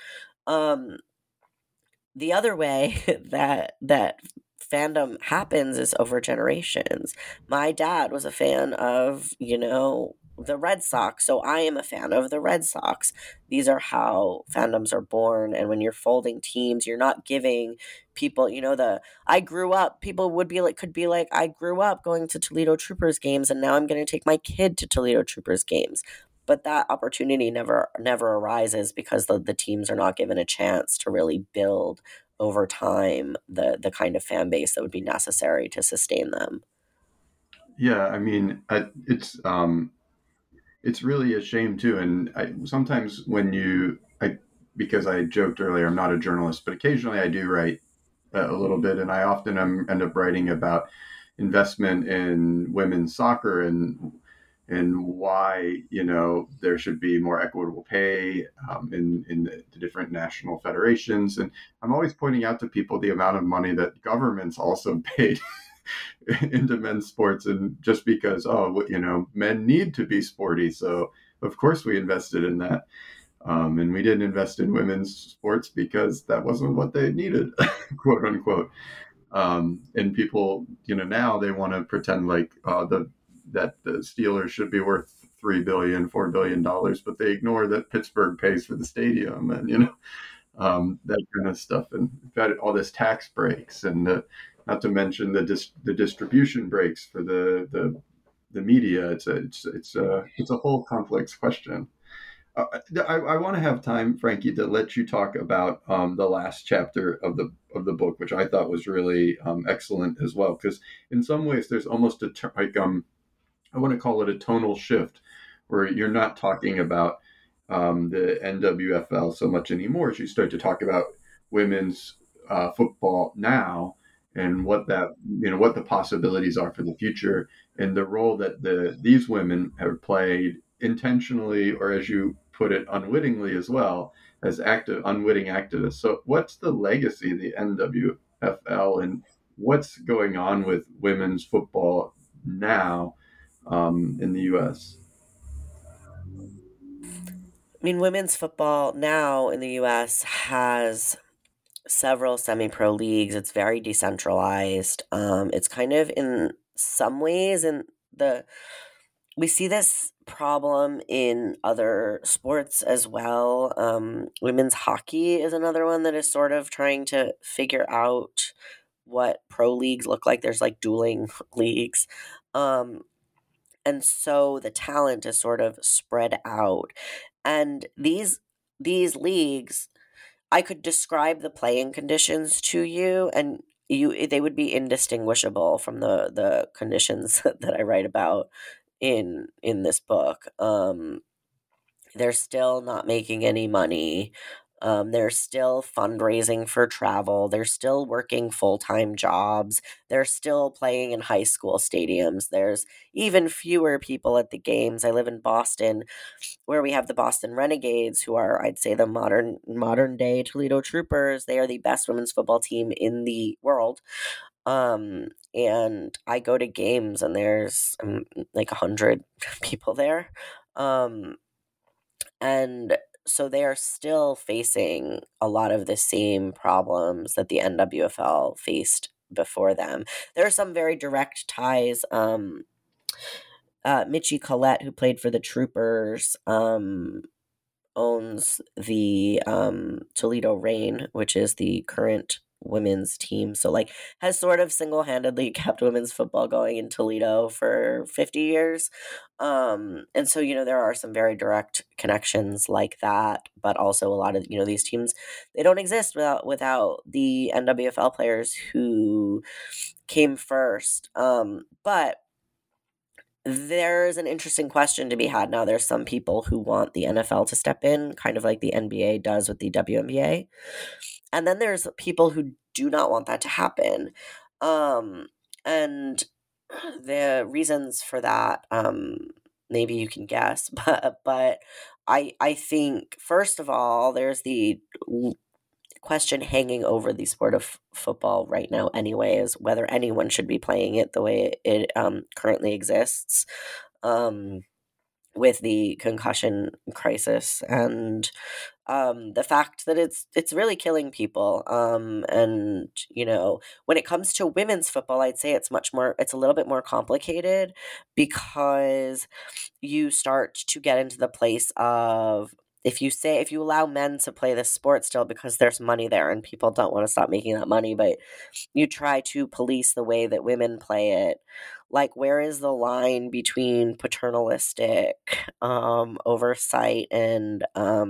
The other way that fandom happens is over generations. My dad was a fan of, the Red Sox, so I am a fan of the Red Sox. These are how fandoms are born. And when you're folding teams, you're not giving people, I grew up, people could be like, I grew up going to Toledo Troopers games, and now I'm going to take my kid to Toledo Troopers games. But that opportunity never arises because the teams are not given a chance to really build over time the kind of fan base that would be necessary to sustain them. Yeah, it's really a shame too. And sometimes because I joked earlier, I'm not a journalist, but occasionally I do write a little bit, and I often end up writing about investment in women's soccer and why there should be more equitable pay in the different national federations. And I'm always pointing out to people the amount of money that governments also paid into men's sports, and just because men need to be sporty, so of course we invested in that, and we didn't invest in women's sports because that wasn't what they needed, quote unquote. And people now they want to pretend that the Steelers should be worth $3 billion, $4 billion, but they ignore that Pittsburgh pays for the stadium and that kind of stuff, and got all this tax breaks, and not to mention the distribution breaks for the media. It's a whole complex question. I want to have time, Frankie, to let you talk about the last chapter of the book, which I thought was really excellent as well, because in some ways there's almost I want to call it a tonal shift, where you're not talking about the NWFL so much anymore as you start to talk about women's football now. and what the possibilities are for the future, and the role that these women have played intentionally, or as you put it, unwittingly as well, as unwitting activists. So what's the legacy of the NWFL, and what's going on with women's football now in the U.S.? I mean, women's football now in the US has several semi-pro leagues. It's very decentralized. It's kind of in some ways in the we see this problem in other sports as well. Women's hockey is another one that is sort of trying to figure out what pro leagues look like. There's like dueling leagues. And so the talent is sort of spread out. And these leagues, I could describe the playing conditions to you, and they would be indistinguishable from the conditions that I write about in this book. They're still not making any money. They're still fundraising for travel. They're still working full-time jobs. They're still playing in high school stadiums. There's even fewer people at the games. I live in Boston, where we have the Boston Renegades, who are, I'd say, the modern day Toledo Troopers. They are the best women's football team in the world. And I go to games, and there's like 100 people there. And so they are still facing a lot of the same problems that the NWFL faced before them. There are some very direct ties. Mitchie Collette, who played for the Troopers, owns the Toledo Reign, which is the current women's team. So like has sort of single-handedly kept women's football going in Toledo for 50 years. And so, there are some very direct connections like that, but also a lot of, these teams, they don't exist without the NWFL players who came first. But there's an interesting question to be had now. There's some people who want the NFL to step in, kind of like the NBA does with the WNBA. And then there's people who do not want that to happen. And the reasons for that, maybe you can guess, but I think, first of all, there's the question hanging over the sport of football right now anyway, is whether anyone should be playing it the way it currently exists, with the concussion crisis and the fact that it's really killing people. And when it comes to women's football, I'd say it's a little bit more complicated, because you start to get into the place of, if you allow men to play this sport still because there's money there and people don't want to stop making that money, but you try to police the way that women play it, like, where is the line between paternalistic oversight and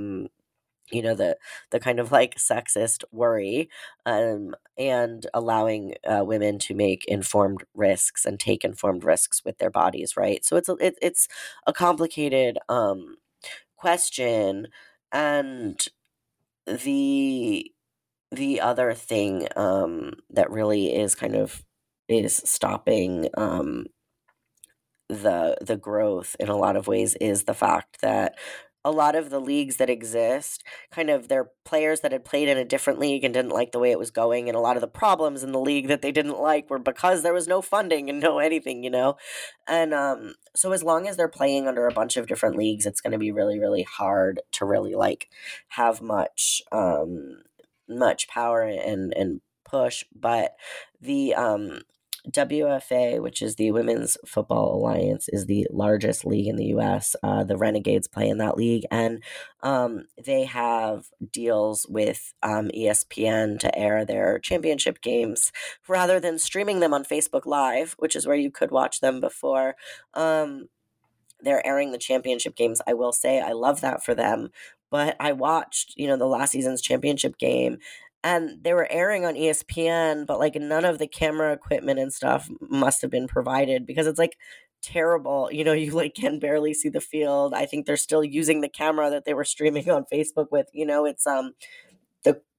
the kind of like sexist worry, and allowing women to make informed risks and take informed risks with their bodies, right? So it's a complicated question. And the other thing that really is stopping the growth in a lot of ways is the fact that a lot of the leagues that exist, kind of, they're players that had played in a different league and didn't like the way it was going, and a lot of the problems in the league that they didn't like were because there was no funding and no anything, and so as long as they're playing under a bunch of different leagues, it's going to be really, really hard to really have much power and push. But the WFA, which is the Women's Football Alliance, is the largest league in the U.S. The Renegades play in that league, and they have deals with ESPN to air their championship games rather than streaming them on Facebook Live, which is where you could watch them before. They're airing the championship games. I will say I love that for them, but I watched, the last season's championship game, and they were airing on ESPN, but none of the camera equipment and stuff must have been provided, because it's terrible. You can barely see the field. I think they're still using the camera that they were streaming on Facebook with. It's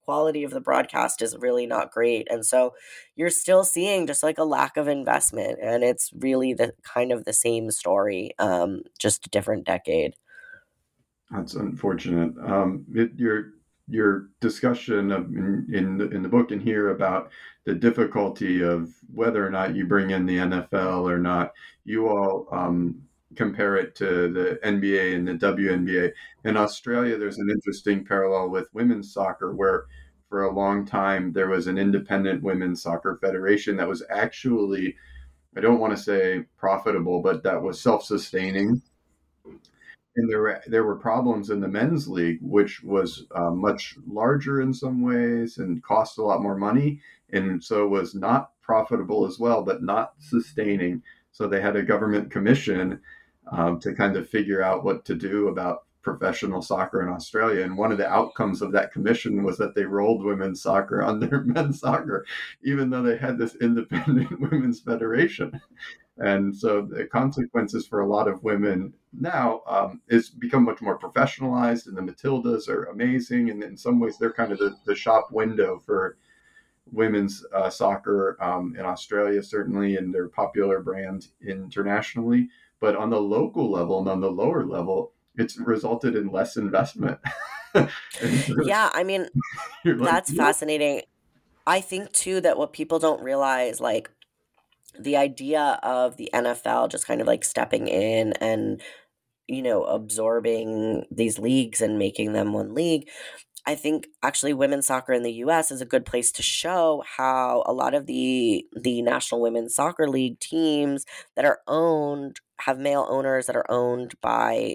quality of the broadcast is really not great. And so you're still seeing just like a lack of investment, and it's really the kind of the same story, just a different decade. That's unfortunate. Your discussion of in the book and here about the difficulty of whether or not you bring in the NFL or not, you all compare it to the NBA and the WNBA. In Australia, there's an interesting parallel with women's soccer where for a long time there was an independent women's soccer federation that was actually, I don't want to say profitable, but that was self-sustaining. And there were problems in the men's league, which was much larger in some ways and cost a lot more money, and so was not profitable as well, but not sustaining. So they had a government commission to kind of figure out what to do about professional soccer in Australia. And one of the outcomes of that commission was that they rolled women's soccer under men's soccer, even though they had this independent women's federation. And so the consequences for a lot of women now is become much more professionalized, and the Matildas are amazing. And in some ways, they're kind of the shop window for women's soccer in Australia, certainly, and they're a popular brand internationally. But on the local level and on the lower level, it's resulted in less investment. Yeah, I mean, that's fascinating. I think, too, that what people don't realize, like, the idea of the NFL just kind of like stepping in and, absorbing these leagues and making them one league. I think actually women's soccer in the US is a good place to show how a lot of the National Women's Soccer League teams that are owned have male owners that are owned by,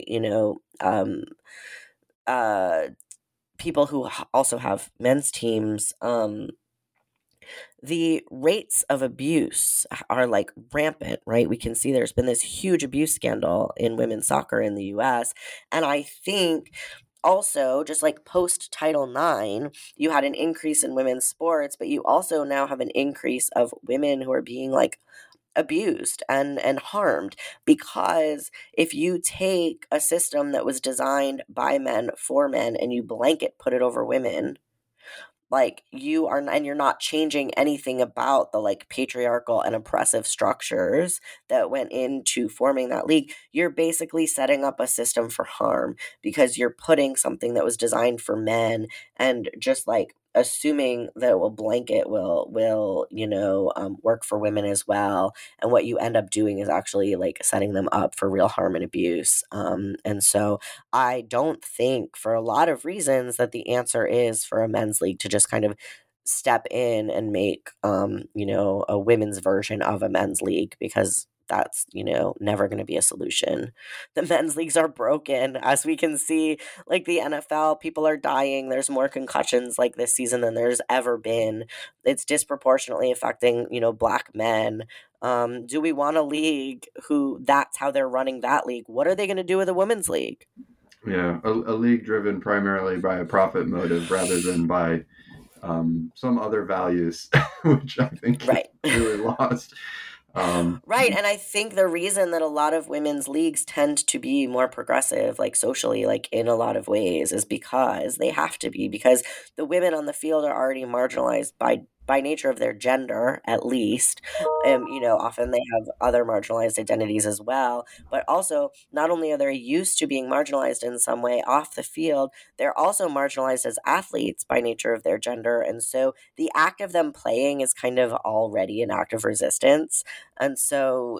people who also have men's teams. The rates of abuse are like rampant, right? We can see there's been this huge abuse scandal in women's soccer in the US. And I think also, just like post Title IX, you had an increase in women's sports, but you also now have an increase of women who are being like abused and harmed, because if you take a system that was designed by men for men and you blanket put it over women, like and you're not changing anything about the like patriarchal and oppressive structures that went into forming that league, you're basically setting up a system for harm, because you're putting something that was designed for men and just like assuming that it will blanket will work for women as well. And what you end up doing is actually like setting them up for real harm and abuse. And so I don't think, for a lot of reasons, that the answer is for a men's league to just kind of step in and make, a women's version of a men's league, because that's, never going to be a solution. The men's leagues are broken, as we can see. Like the NFL, people are dying. There's more concussions like this season than there's ever been. It's disproportionately affecting, Black men. Do we want a league who that's how they're running that league? What are they going to do with a women's league? Yeah, a league driven primarily by a profit motive rather than by some other values, which I think is really lost. Right. And I think the reason that a lot of women's leagues tend to be more progressive, like socially, like in a lot of ways, is because they have to be, because the women on the field are already marginalized by nature of their gender, at least. Often they have other marginalized identities as well. But also, not only are they used to being marginalized in some way off the field, they're also marginalized as athletes by nature of their gender. And so the act of them playing is kind of already an act of resistance. And so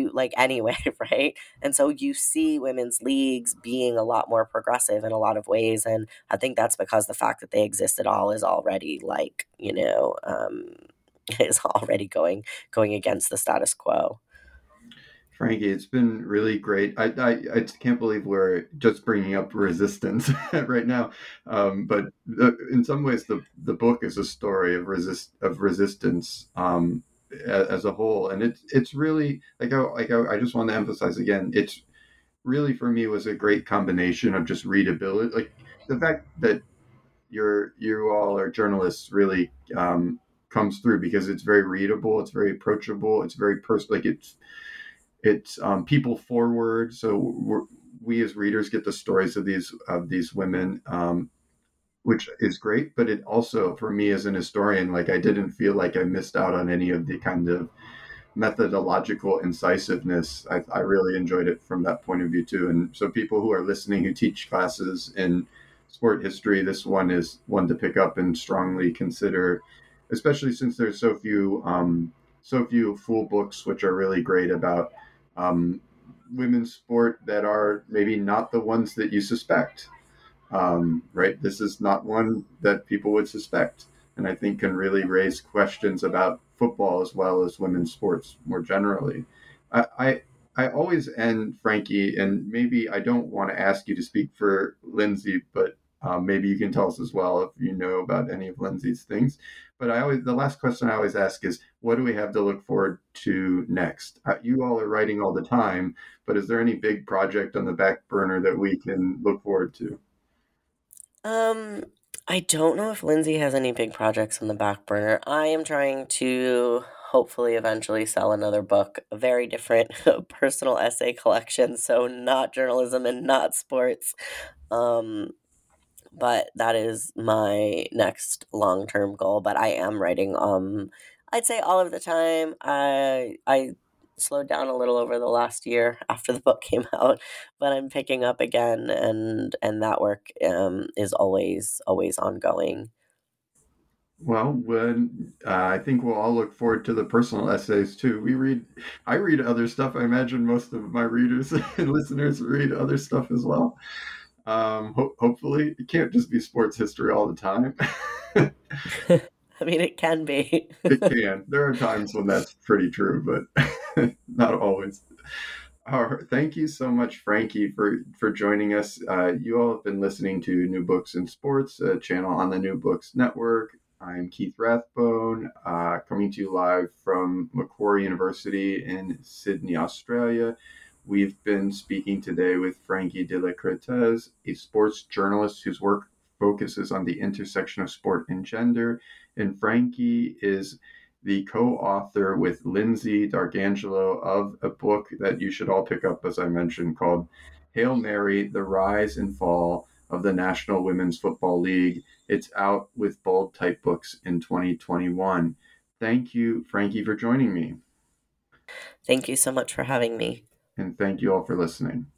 right? And so you see women's leagues being a lot more progressive in a lot of ways. And I think that's because the fact that they exist at all is already is already going against the status quo. Frankie, it's been really great. I can't believe we're just bringing up resistance right now. But in some ways, the book is a story of resistance as a whole, and it's really I just want to emphasize again, it's really, for me, was a great combination of just readability, like the fact that you all are journalists really comes through, because it's very readable, it's very approachable, it's very personal, like it's people forward. So we as readers get the stories of these women which is great. But it also, for me as an historian, like I didn't feel like I missed out on any of the kind of methodological incisiveness. I really enjoyed it from that point of view too. And so people who are listening who teach classes in sport history, this one is one to pick up and strongly consider, especially since there's so few full books which are really great about women's sport that are maybe not the ones that you suspect. Right? This is not one that people would suspect, and I think can really raise questions about football as well as women's sports more generally. I, I, I always end, Frankie, and maybe I don't want to ask you to speak for Lindsay, but maybe you can tell us as well if you know about any of Lindsay's things. But the last question I always ask is, what do we have to look forward to next? You all are writing all the time, but is there any big project on the back burner that we can look forward to? Um, I don't know if Lindsay has any big projects on the back burner. I am trying to hopefully eventually sell another book, a very different personal essay collection, so not journalism and not sports. Um, but that is my next long-term goal. But I am writing, I'd say all of the time. I slowed down a little over the last year after the book came out, but I'm picking up again, and that work is always ongoing. Well, when I think we'll all look forward to the personal essays too. I read other stuff. I imagine most of my readers and listeners read other stuff as well. Hopefully, it can't just be sports history all the time. I mean, it can be. It can. There are times when that's pretty true, but not always. All right. Thank you so much, Frankie, for joining us. You all have been listening to New Books in Sports, a channel on the New Books Network. I'm Keith Rathbone, coming to you live from Macquarie University in Sydney, Australia. We've been speaking today with Frankie de la Cretaz, a sports journalist whose work focuses on the intersection of sport and gender. And Frankie is the co-author with Lindsay D'Arcangelo of a book that you should all pick up, as I mentioned, called Hail Mary, The Rise and Fall of the National Women's Football League. It's out with Bold Type Books in 2021. Thank you, Frankie, for joining me. Thank you so much for having me. And thank you all for listening.